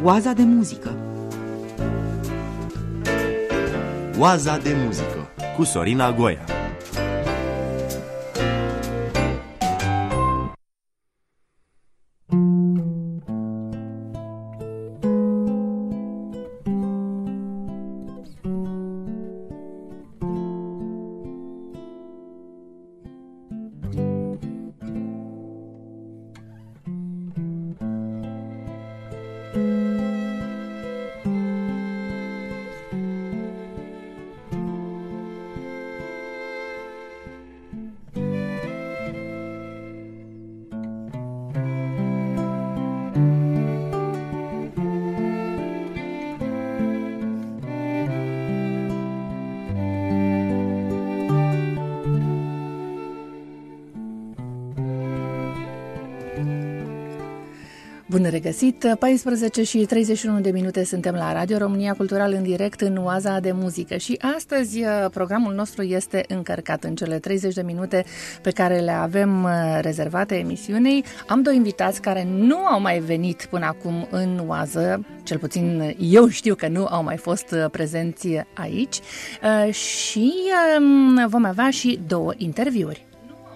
Oaza de muzică. Oaza de muzică cu Sorina Goia. Bun regăsit! 14 și 31 de minute suntem la Radio România Cultural în direct în Oaza de muzică și astăzi programul nostru este încărcat în cele 30 de minute pe care le avem rezervate emisiunii. Am doi invitați care nu au mai venit până acum în Oază, cel puțin eu știu că nu au mai fost prezenți aici și vom avea și două interviuri.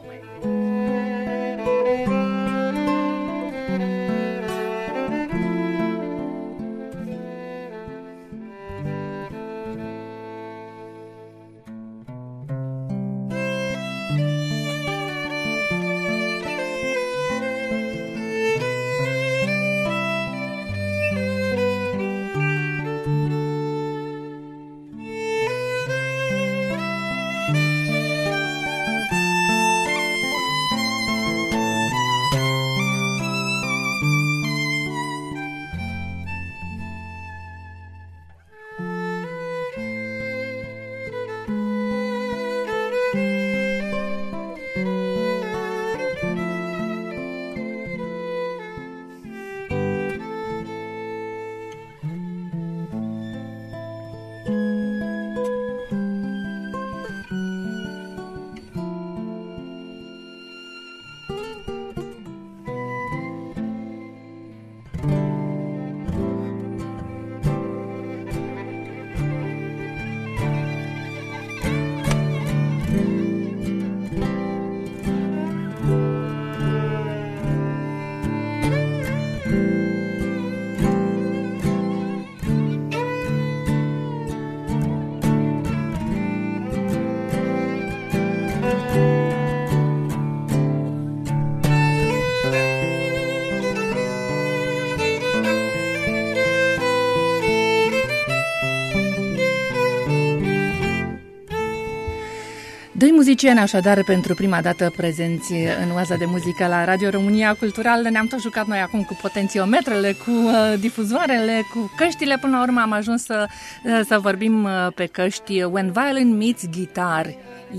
Doi muzicieni, așadar, pentru prima dată prezenți în Oaza de muzică la Radio România Cultural. Ne-am tot jucat noi acum cu potențiometrele, cu difuzoarele, cu căștile. Până la urmă am ajuns să vorbim pe căști. When Violin Meets Guitar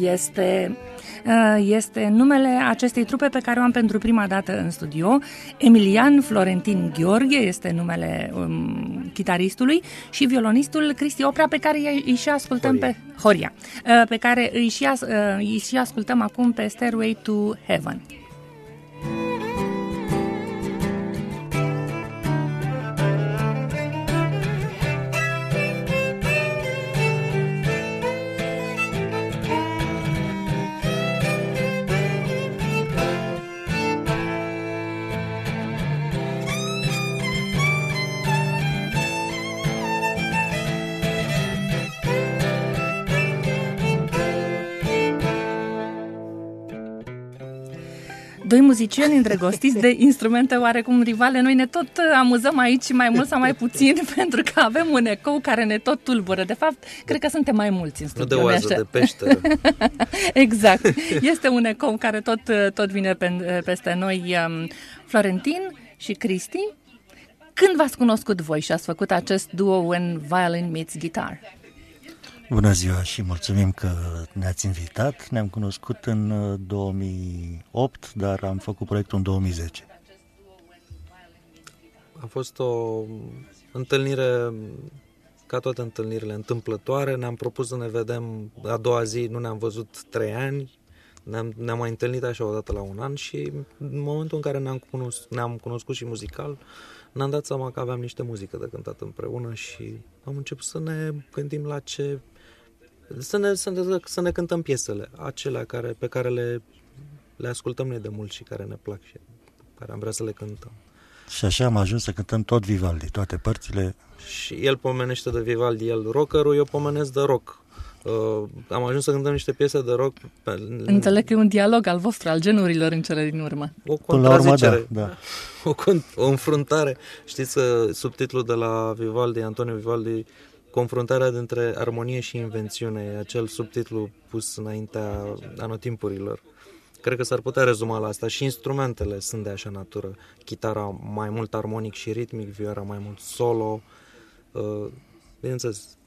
este numele acestei trupe pe care o am pentru prima dată în studio. Emilian Florentin Gheorghe este numele chitaristului și violonistul Cristi Oprea, pe care îi și ascultăm Horia, pe care îi și ascultăm acum pe Stairway to Heaven. Doi muzicieni îndrăgostiți de instrumente oarecum rivale. Noi ne tot amuzăm aici, mai mult sau mai puțin, pentru că avem un ecou care ne tot tulbură. De fapt, cred că suntem mai mulți în studio. Nu de oază, de peșteră. Exact. Este un ecou care tot vine peste noi. Florentin și Cristi, când v-ați cunoscut voi și ați făcut acest duo When Violin Meets Guitar? Bună ziua și mulțumim că ne-ați invitat. Ne-am cunoscut în 2008, dar am făcut proiectul în 2010. A fost o întâlnire, ca toate întâlnirile întâmplătoare. Ne-am propus să ne vedem a doua zi, nu ne-am văzut 3 ani. Ne-am mai întâlnit așa o dată la un an și în momentul în care ne-am cunoscut și muzical, ne-am dat seama că aveam niște muzică de cântat împreună și am început să ne gândim la ce... Să ne cântăm piesele, acelea pe care le ascultăm noi de mult și care ne plac și care am vrea să le cântăm. Și așa am ajuns să cântăm tot Vivaldi, toate părțile. Și el pomenește de Vivaldi, el rockerul, eu pomenesc de rock. Am ajuns să cântăm niște piese de rock. Înțeleg că e un dialog al vostru, al genurilor în cele din urmă. O contrazicere, da. O înfruntare. Știți că subtitlul de la Vivaldi, Antonio Vivaldi, confruntarea dintre armonie și invențiune, e acel subtitlu pus înaintea anotimpurilor. Cred că s-ar putea rezuma la asta. Și instrumentele sunt de așa natură. Chitara mai mult armonic și ritmic, vioara mai mult solo. Bineînțeles,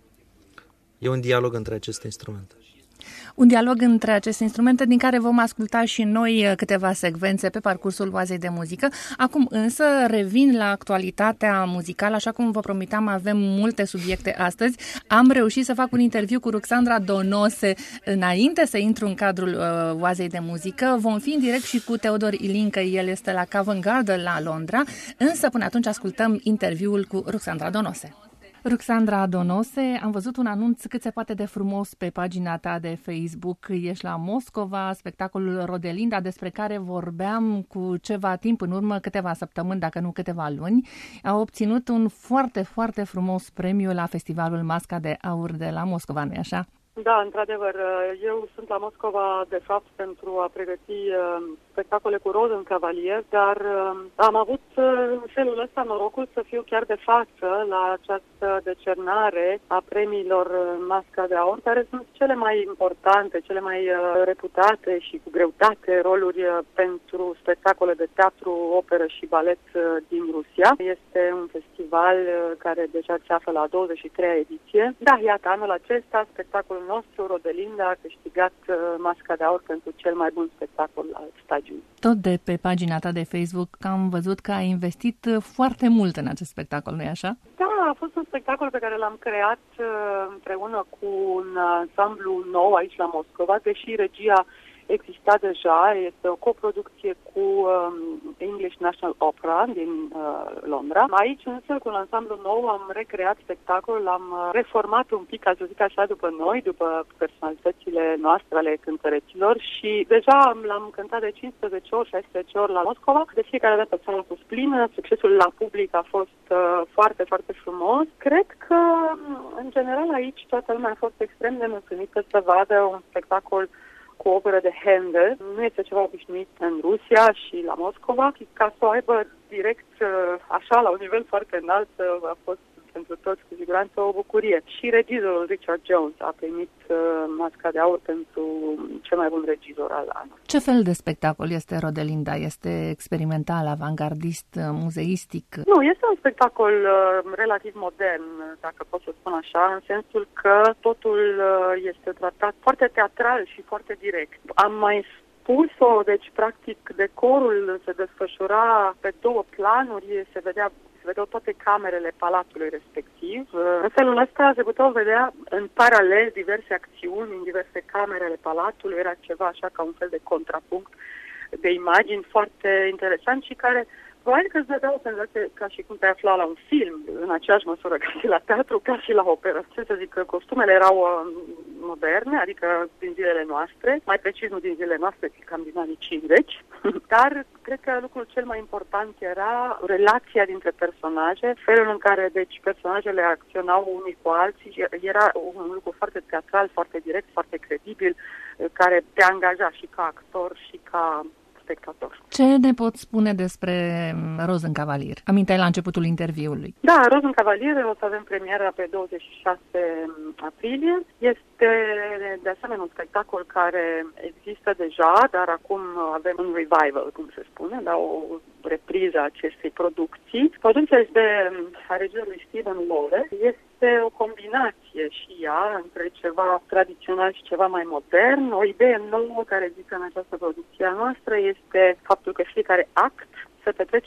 e un dialog între aceste instrumente. Un dialog între aceste instrumente din care vom asculta și noi câteva secvențe pe parcursul Oazei de Muzică. Acum însă revin la actualitatea muzicală, așa cum vă promiteam, avem multe subiecte astăzi. Am reușit să fac un interviu cu Ruxandra Donose înainte să intru în cadrul Oazei de Muzică. Vom fi în direct și cu Teodor Ilincă, el este la Covent Garden la Londra, însă până atunci ascultăm interviul cu Ruxandra Donose. Ruxandra Donose, am văzut un anunț cât se poate de frumos pe pagina ta de Facebook. Ești la Moscova, spectacolul Rodelinda, despre care vorbeam cu ceva timp în urmă, câteva săptămâni, dacă nu câteva luni. A obținut un foarte, foarte frumos premiu la festivalul Masca de Aur de la Moscova, nu-i așa? Da, într-adevăr. Eu sunt la Moscova, de fapt, pentru a pregăti spectacole cu Rosenkavalier, dar am avut în felul ăsta norocul să fiu chiar de față la această decernare a premiilor Masca de Aur, care sunt cele mai importante, cele mai reputate și cu greutate roluri pentru spectacole de teatru, operă și balet din Rusia. Este un festival care deja se află la 23-a ediție. Da, iată, anul acesta spectacolul nostru, Rodelinda, a câștigat Masca de Aur pentru cel mai bun spectacol al stagiului. Tot de pe pagina ta de Facebook am văzut că ai investit foarte mult în acest spectacol, nu-i așa? Da, a fost un spectacol pe care l-am creat împreună cu un ansamblu nou aici la Moscova, deși regia exista deja, este o coproducție cu English National Opera din Londra. Aici însă, cu un ansamblu nou, am recreat spectacolul, l-am reformat un pic, ca să zic așa, după noi, după personalitățile noastre ale cântăreților și deja l-am cântat de 15 ori, 16 ori la Moscova. De fiecare dată sala a fost plină, succesul la public a fost foarte, foarte frumos. Cred că, în general, aici toată lumea a fost extrem de mulțumită să vadă un spectacol cu operă de Handel. Nu este ceva obișnuit în Rusia și la Moscova. Ca să o aibă direct, așa, la un nivel foarte înalt, a fost pentru toți cu siguranță o bucurie. Și regizorul Richard Jones a primit Masca de Aur pentru cel mai bun regizor al anului. Ce fel de spectacol este Rodelinda? Este experimental, avangardist, muzeistic? Nu, este un spectacol relativ modern, dacă pot să spun așa, în sensul că totul este tratat foarte teatral și foarte direct. Am mai spus-o, deci practic decorul se desfășura pe două planuri, se vedeau toate camerele palatului respectiv. În felul ăsta se puteau vedea în paralel diverse acțiuni în diverse camere ale palatului. Era ceva așa ca un fel de contrapunct de imagini foarte interesant și care probabil că îți dădea o senzație ca și cum te afla la un film, în aceeași măsură ca și la teatru, ca și la operă. Ce să zic, că costumele erau moderne, adică din zilele noastre, mai precis nu din zilele noastre, ci cam din anii 50, dar cred că lucrul cel mai important era relația dintre personaje, felul în care, deci, personajele acționau unii cu alții, era un lucru foarte teatral, foarte direct, foarte credibil, care te angaja și ca actor și ca spectator. Ce ne poți spune despre Rosenkavalier? Aminteai la începutul interviului. Da, Rosenkavalier o să avem premiera pe 26 aprilie. Este de asemenea un spectacol care există deja, dar acum avem un revival, cum se spune, da, o repriză a acestei producții. Producția este a regizorului Stephen Lawless. Este o combinație și ea între ceva tradițional și ceva mai modern. O idee nouă care există în această producție a noastră este faptul că fiecare act se petrece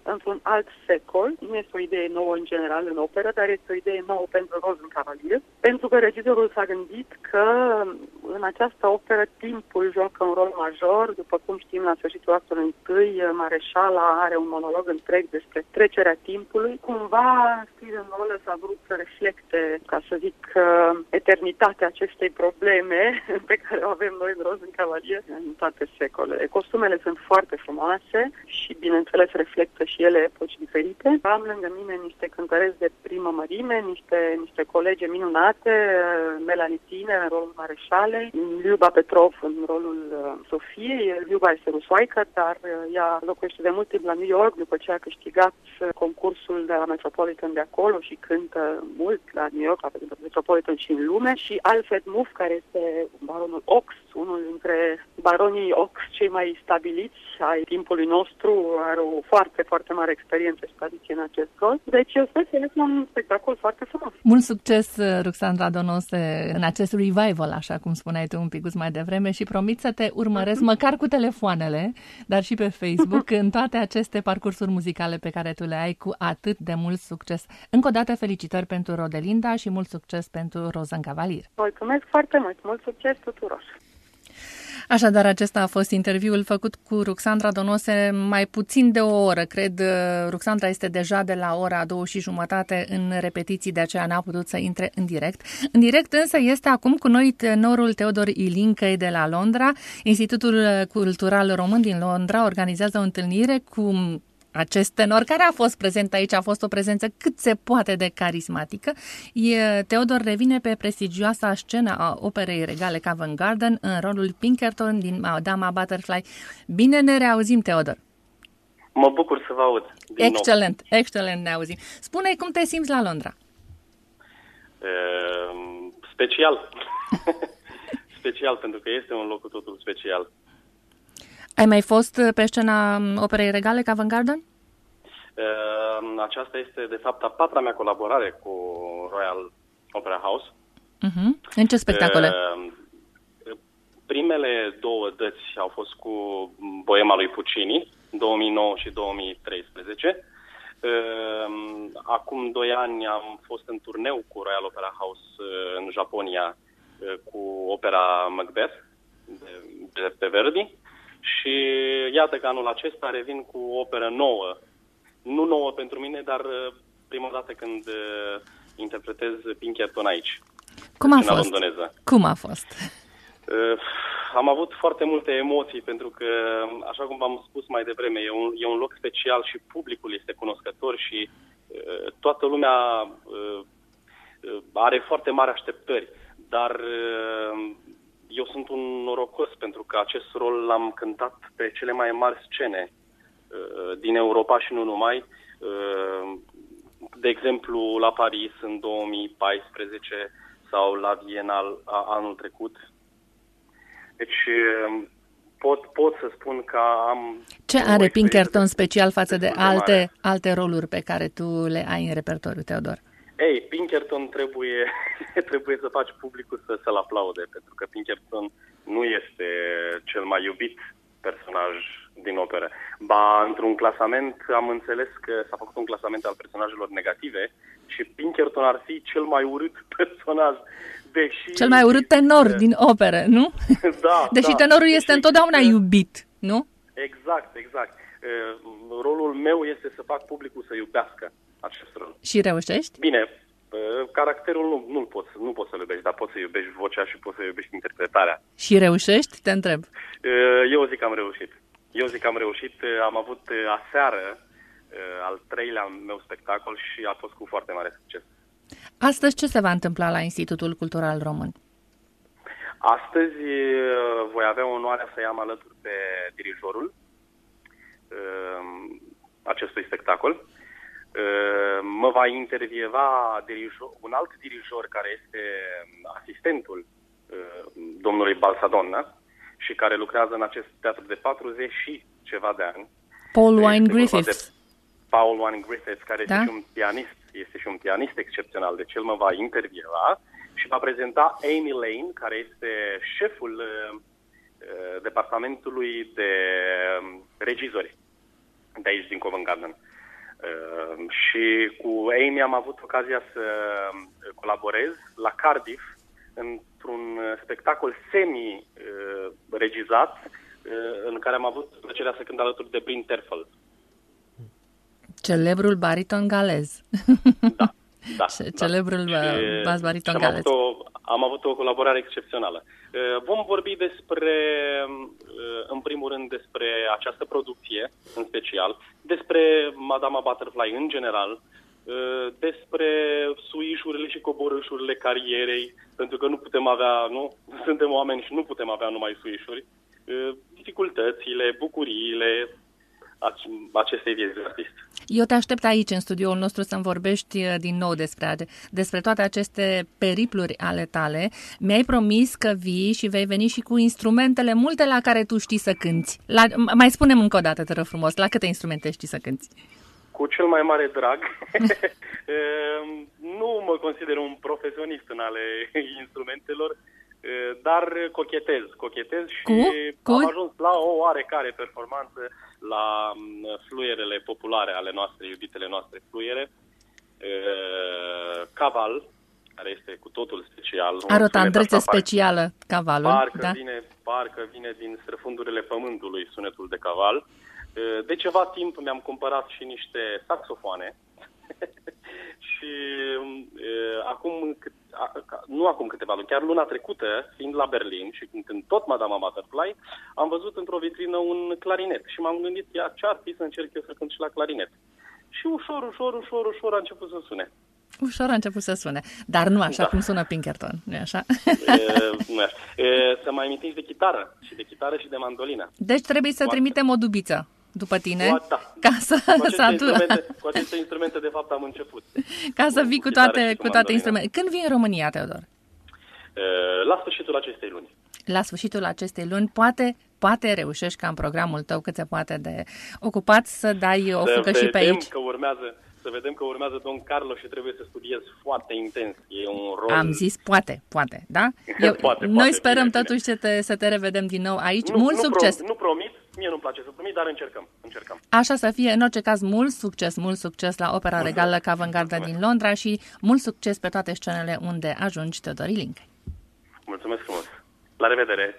într-un alt secol. Nu este o idee nouă în general în operă, dar este o idee nouă pentru Rosenkavalier, pentru că regizorul s-a gândit că în această operă timpul joacă un rol major. După cum știm, la sfârșitul actului întâi, Mareșala are un monolog întreg despre trecerea timpului. Cumva, Steven Wallace a vrut să reflecte, ca să zic, eternitatea acestei probleme pe care o avem noi în Rosenkavalier în toate secolele. Costumele sunt foarte frumoase și, bineînțeles, reflectă și ele epoci diferite. Am lângă mine niște cântăreți de primă mărime, niște colege minunate, Melanie Tiner în rolul Mareșalei, Liuba Petrov în rolul Sofiei. Liuba este rusoaică, dar ea locuiește de mult timp la New York, după ce a câștigat concursul de la Metropolitan de acolo și cântă mult la New York, la Metropolitan și în lume. Și Alfred Muff, care este baronul Ox, unul dintre baronii Ox cei mai stabiliți ai timpului nostru, are o foarte, foarte mare experiență și tradiție în acest rol. Deci eu sper să este un spectacol foarte frumos. Mult succes, Ruxandra Donose, în acest revival, așa cum spuneai tu un pic mai devreme, și promit să te urmăresc măcar cu telefoanele, dar și pe Facebook, în toate aceste parcursuri muzicale pe care tu le ai cu atât de mult succes. Încă o dată felicitări pentru Rodelinda și mult succes pentru Rosenkavalier. Mulțumesc foarte mult, mult succes tuturor! Așadar, acesta a fost interviul făcut cu Ruxandra Donose mai puțin de o oră. Cred, Ruxandra este deja de la ora 2:30 în repetiții, de aceea n-a putut să intre în direct. În direct însă este acum cu noi tenorul Teodor Ilincăi de la Londra. Institutul Cultural Român din Londra organizează o întâlnire cu acest tenor care a fost prezent aici, a fost o prezență cât se poate de carismatică. Teodor revine pe prestigioasa scenă a Operei Regale Covent Garden în rolul Pinkerton din Dama Butterfly. Bine ne reauzim, Teodor! Mă bucur să vă aud din excelent, nou. Excelent ne auzim. Spune cum te simți la Londra? Special. Special, pentru că este un loc cu totul special. Ai mai fost pe scena Operei Regale Covent Garden? Aceasta este, de fapt, a 4-a mea colaborare cu Royal Opera House. În ce spectacole? Primele 2 dăți au fost cu Boema lui Puccini, 2009 și 2013. Acum 2 ani am fost în turneu cu Royal Opera House în Japonia cu opera Macbeth de Verdi. Și iată că anul acesta revin cu o operă nouă. Nu nouă pentru mine, dar prima dată când interpretez Pinkerton aici. Cum a fost? Londoneză. Cum a fost? Am avut foarte multe emoții, pentru că, așa cum v-am spus mai devreme, e un loc special și publicul este cunoscător și toată lumea are foarte mari așteptări. Dar eu sunt un norocos pentru că acest rol l-am cântat pe cele mai mari scene din Europa și nu numai. De exemplu, la Paris în 2014 sau la Viena anul trecut. Deci pot să spun că am... Ce are Pinkerton special față de alte roluri pe care tu le ai în repertoriu, Teodor? Ei, Pinkerton trebuie să faci publicul să-l aplaude, pentru că Pinkerton nu este cel mai iubit personaj din operă. Ba, într-un clasament am înțeles că s-a făcut un clasament al personajelor negative și Pinkerton ar fi cel mai urât personaj, deși... Cel mai urât tenor din operă, nu? Da. Deși tenorul este întotdeauna iubit, nu? Exact. Rolul meu este să fac publicul să iubească acest rol. Și reușești? Bine, caracterul nu poți să-l iubești, dar poți să iubești vocea și poți să iubești interpretarea. Și reușești? Te întreb. Eu zic că am reușit. Am avut aseară al 3-lea meu spectacol și a fost cu foarte mare succes. Astăzi ce se va întâmpla la Institutul Cultural Român? Astăzi voi avea onoarea să am alături pe dirijorul acestui spectacol. Mă va intervieva un alt dirijor care este asistentul domnului Balsadonna și care lucrează în acest teatru de 40 și ceva de ani. Paul Wine Griffiths. Paul Wine Griffiths, care este și un pianist excepțional, deci el mă va intervieva și va prezenta Amy Lane, care este șeful departamentului de regizori de aici din Covent Garden. Și cu Amy am avut ocazia să colaborez la Cardiff într-un spectacol semi-regizat în care am avut plăcerea să cânt alături de Bryn Terfel. Celebrul bariton galez. Da. Celebrul bas bariton galez. Am avut o colaborare excepțională. Vom vorbi în primul rând despre această producție în special, despre Madama Butterfly în general, despre suișurile și coborâșurile carierei, pentru că nu putem avea, suntem oameni și nu putem avea numai suișuri, dificultățile, bucuriile acestei vieți de artist. Eu te aștept aici, în studioul nostru, să-mi vorbești din nou despre toate aceste peripluri ale tale. Mi-ai promis că vii și vei veni și cu instrumentele multe la care tu știi să cânti. Mai spune-mi încă o dată, te rog frumos, la câte instrumente știi să cânti? Cu cel mai mare drag. Nu mă consider un profesionist în ale instrumentelor, dar cochetez și am ajuns la o oarecare performanță la fluierele populare ale noastre, iubitele noastre fluiere. Caval, care este cu totul special. Are o tandrețe specială, cavalul. Parcă vine din străfundurile pământului sunetul de caval. De ceva timp mi-am cumpărat și niște saxofoane. Și nu acum câteva luni, chiar luna trecută, fiind la Berlin și cântând tot Madama Butterfly, am văzut într-o vitrină un clarinet și m-am gândit, ce ar fi să încerc eu să cânt și la clarinet. Și ușor a început să sune. Ușor a început să sune, dar nu așa cum sună Pinkerton, nu-i așa? Nu așa. Să mai amintiți de chitară și de mandolină. Deci trebuie să trimitem o dubiță după tine, ca să cu aceste instrumente, de fapt, am început. Ca să vii cu toate instrumentele. Când vii în România, Teodor? La sfârșitul acestei luni. La sfârșitul acestei luni, poate reușești ca în programul tău cât se poate de ocupat să dai o fugă și pe aici. Să vedem că urmează Don Carlo și trebuie să studiez foarte intens. E un rol... Am zis poate, da? Noi sperăm totuși să te revedem din nou aici. Mult succes! Nu promit, mie nu-mi place să promit, dar încercăm. Așa să fie, în orice caz, mult succes la Opera Regală Covent Garden din Londra și mult succes pe toate scenele unde ajungi, Teodor Ilincă. Mulțumesc frumos! La revedere!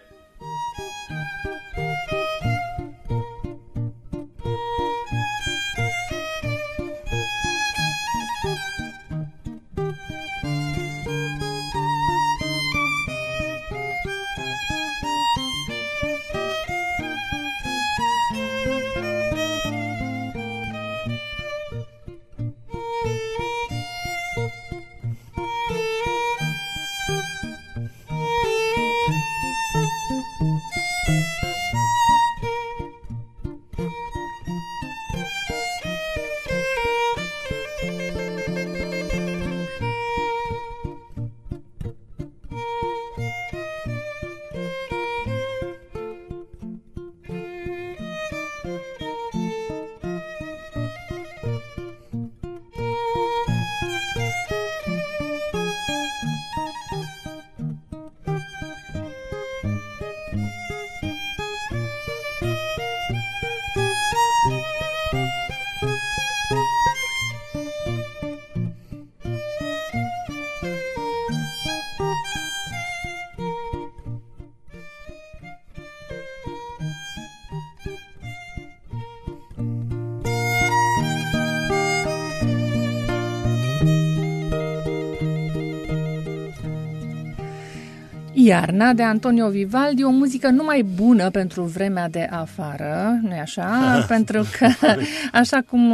Iarna de Antonio Vivaldi, o muzică numai bună pentru vremea de afară, nu-i așa? Pentru că, așa cum,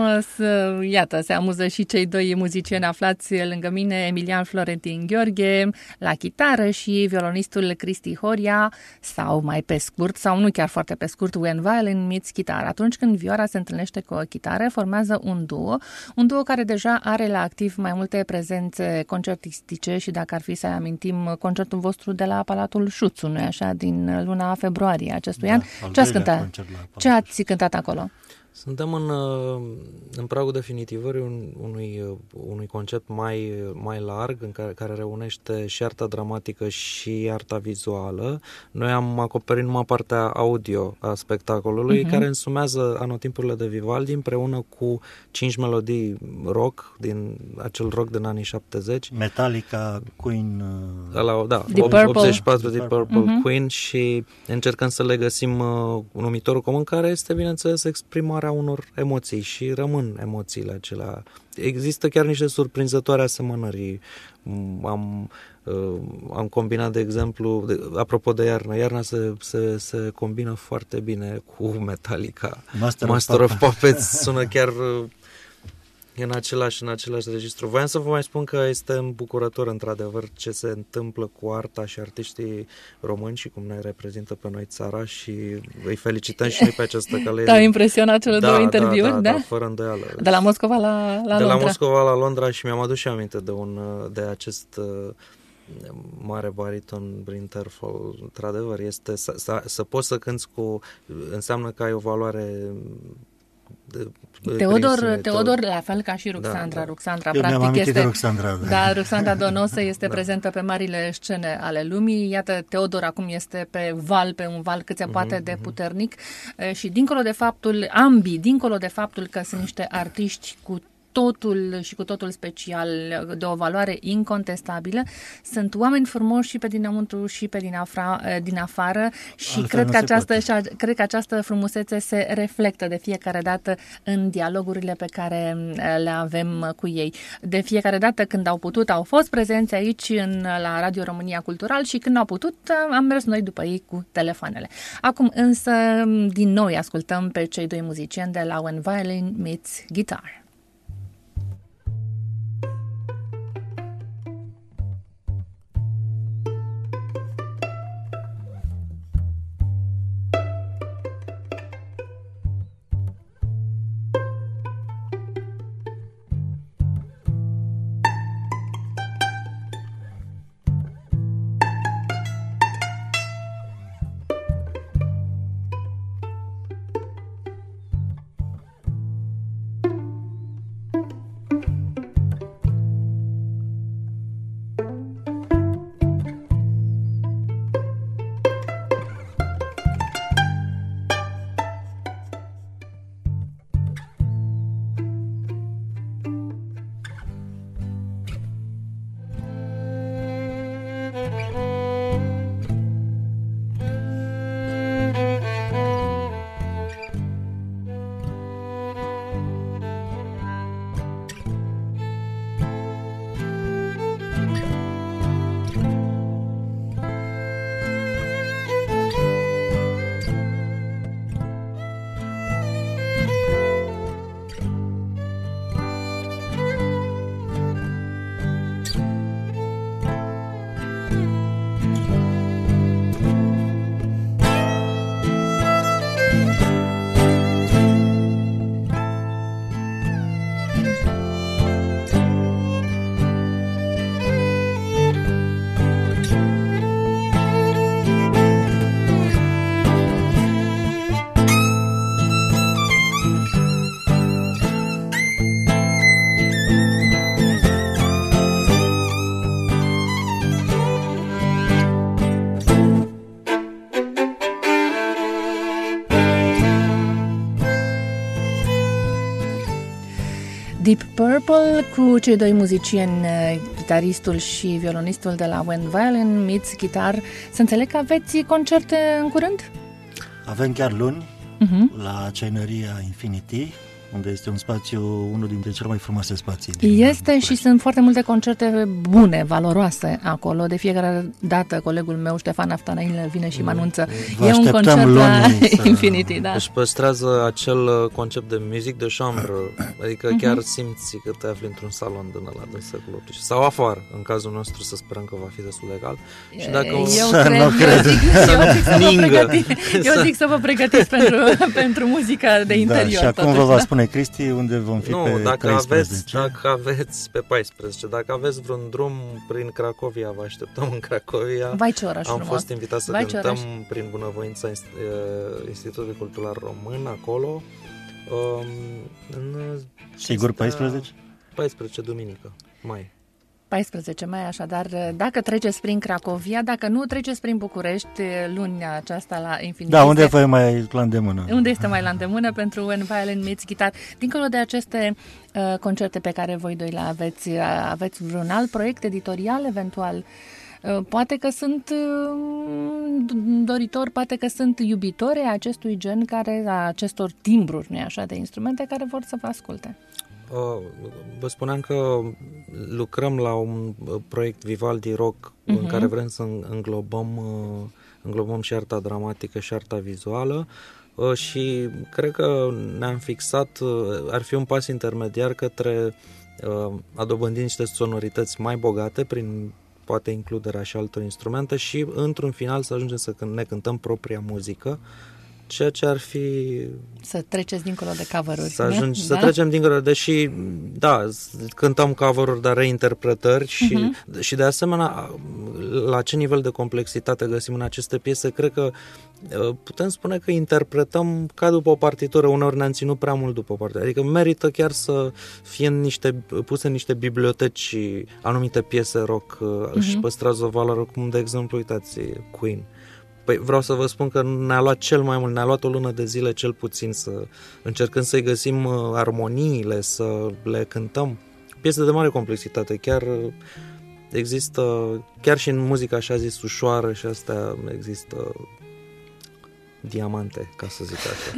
iată, se amuză și cei doi muzicieni aflați lângă mine, Emilian Florentin Gheorghe, la chitară și violonistul Cristi Horia, sau mai pe scurt, sau nu chiar foarte pe scurt, When Violin Meets Guitar. Atunci când vioara se întâlnește cu o chitară, formează un duo care deja are la activ mai multe prezențe concertistice și dacă ar fi să amintim concertul vostru de la Palatul Șuțu, nu-i așa, din luna februarie acestui an. Ce ați cântat acolo? Suntem în pragul definitivării unui concept mai larg, în care reunește și arta dramatică și arta vizuală. Noi am acoperit numai partea audio a spectacolului, care însumează anotimpurile de Vivaldi împreună cu 5 melodii rock, din acel rock din anii 70. Metallica, Queen... Deep Purple. 84, Deep Purple, Queen, și încercăm să le găsim un numitor comun, care este, bineînțeles, exprimarea unor emoții, și rămân emoțiile acelea. Există chiar niște surprinzătoare asemănări. Am combinat, de exemplu, apropo de iarnă, iarna se combină foarte bine cu Metallica. Master of Puppets sună chiar în același registru. Voiam să vă mai spun că este îmbucurător, într-adevăr, ce se întâmplă cu arta și artiștii români și cum ne reprezintă pe noi țara, și îi felicităm și noi pe această cale. Te-au impresionat cele două interviuri? Da, fără îndoială. De la Moscova la Londra. De la Moscova la Londra, și mi-am adus și aminte de acest mare bariton Bryn Terfel. Într-adevăr, este să poți să cânți înseamnă că ai o valoare. Teodor, la fel ca și Ruxandra. Da. Ruxandra, eu practic, este de Ruxandra. Da, Ruxandra Donosă este prezentă pe marile scene ale lumii. Iată, Teodor acum este pe un val cât se poate de puternic, și dincolo de faptul că sunt niște artiști cu totul special, de o valoare incontestabilă, sunt oameni frumoși și pe dinăuntru și pe din afară, și cred că această frumusețe se reflectă de fiecare dată în dialogurile pe care le avem cu ei. De fiecare dată când au fost prezenți aici la Radio România Cultural, și când au putut, am mers noi după ei cu telefoanele. Acum însă, din nou, ascultăm pe cei doi muzicieni de la When Violin Meets Guitar. Deep Purple cu cei doi muzicieni, chitaristul și violonistul de la When Violin Meets Guitar. Să înțeleg că aveți concerte în curând? Avem chiar luni, la Ceaineria Infinity, unde este un spațiu, unul dintre cele mai frumoase spații. Este și sunt foarte multe concerte bune, valoroase acolo. De fiecare dată colegul meu, Ștefan Aftanain, vine și mă anunță. E un concert la Infinity, da. Își păstrează acel concept de music de chambre, adică chiar simți că te afli într-un salon din ăla de secolul XVIII. Sau afară, în cazul nostru, să sperăm că va fi destul de cald. Și dacă eu zic să vă pregătiți pentru muzica de interior. Și acum vă va spune Cristi unde vom fi pe 13. Dacă aveți pe 14, dacă aveți vreun drum prin Cracovia, vă așteptăm în Cracovia. Vai, ce oraș frumos. Am fost invitat să cântăm prin bunăvoința Institutului Cultural Român acolo. Sigur 14? 14 duminică, mai. 14 mai, așadar, dacă treceți prin Cracovia, dacă nu, treceți prin București luni aceasta la Infinity. Da, unde e mai la îndemână? Unde este mai la îndemână pentru When Violin Meets Guitar. Dincolo de aceste concerte pe care voi doi le aveți vreun alt proiect editorial, eventual? Poate că sunt doritori, poate că sunt iubitori ai acestui gen, a acestor timbruri, nu-i așa, de instrumente, care vor să vă asculte. Vă spuneam că lucrăm la un proiect Vivaldi Rock în care vrem să înglobăm și arta dramatică și arta vizuală și cred că ne-am fixat, ar fi un pas intermediar către a dobândi niște sonorități mai bogate prin poate includerea și altor instrumente și într-un final să ajungem să ne cântăm propria muzică, ceea ce ar fi... Să treceți dincolo de cover-uri. Să trecem dincolo, deși, da, cântăm cover-uri, dar reinterpretări și de asemenea, la ce nivel de complexitate găsim în aceste piese, cred că putem spune că interpretăm ca după o partitură, uneori ne-am ținut prea mult după o partitură, adică merită chiar să fie puse în niște biblioteci anumite piese rock, își păstrează o valoare, cum de exemplu, uitați, Queen. Păi vreau să vă spun că ne-a luat cel mai mult, ne-a luat o lună de zile cel puțin să încercăm să-i găsim armoniile, să le cântăm. Piese de mare complexitate, chiar există, chiar și în muzica așa zis ușoară și astea există diamante, ca să zic așa.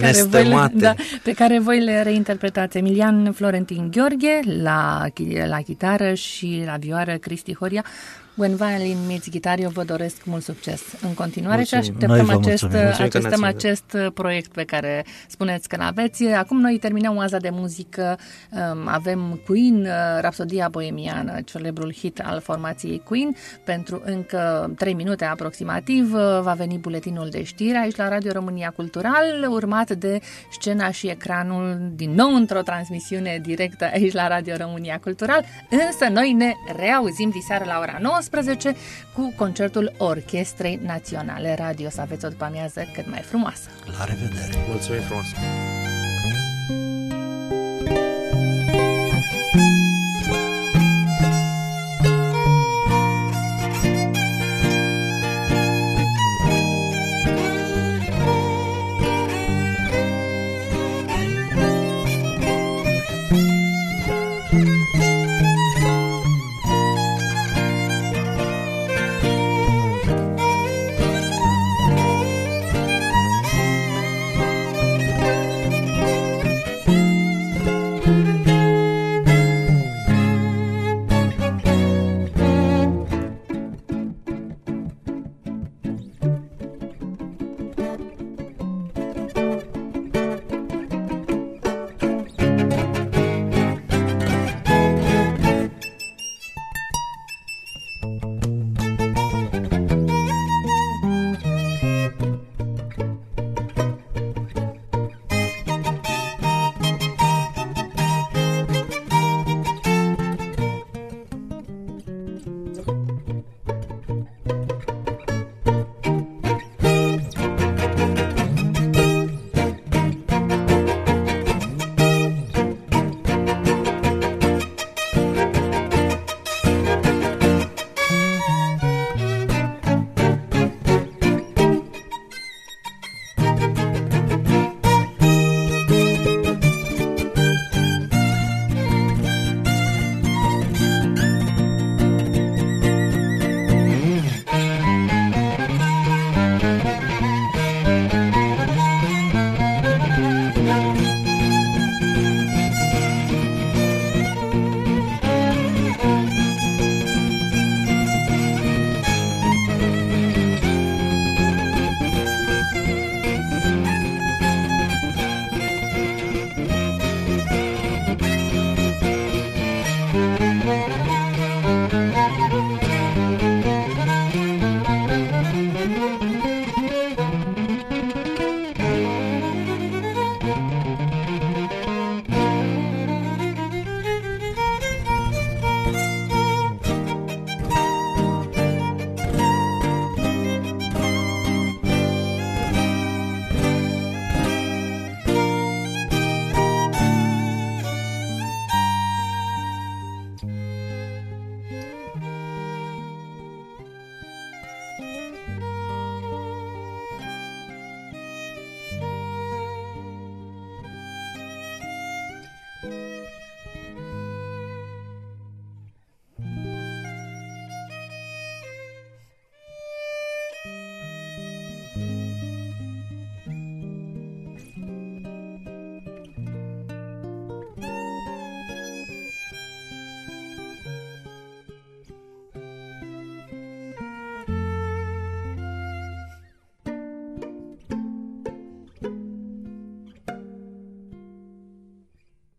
Pe care voi le reinterpretați. Emilian Florentin Gheorghe la chitară și la vioară Cristi Horia. When Violin Meets Guitar, eu vă doresc mult succes în continuare. Mulțumim. Și așteptăm acest proiect pe care spuneți că l-aveți. Acum noi terminăm oaza de muzică, avem Queen, Rapsodia Bohemiană, celebrul hit al formației Queen. Pentru încă 3 minute aproximativ va veni buletinul de știri aici la Radio România Cultural, urmat de scena și ecranul din nou într-o transmisiune directă aici la Radio România Cultural, însă noi ne reauzim diseară la ora 19 cu concertul Orchestrei Naționale Radio. Să aveți o după-amiază cât mai frumoasă. La revedere! Mulțumim frumos!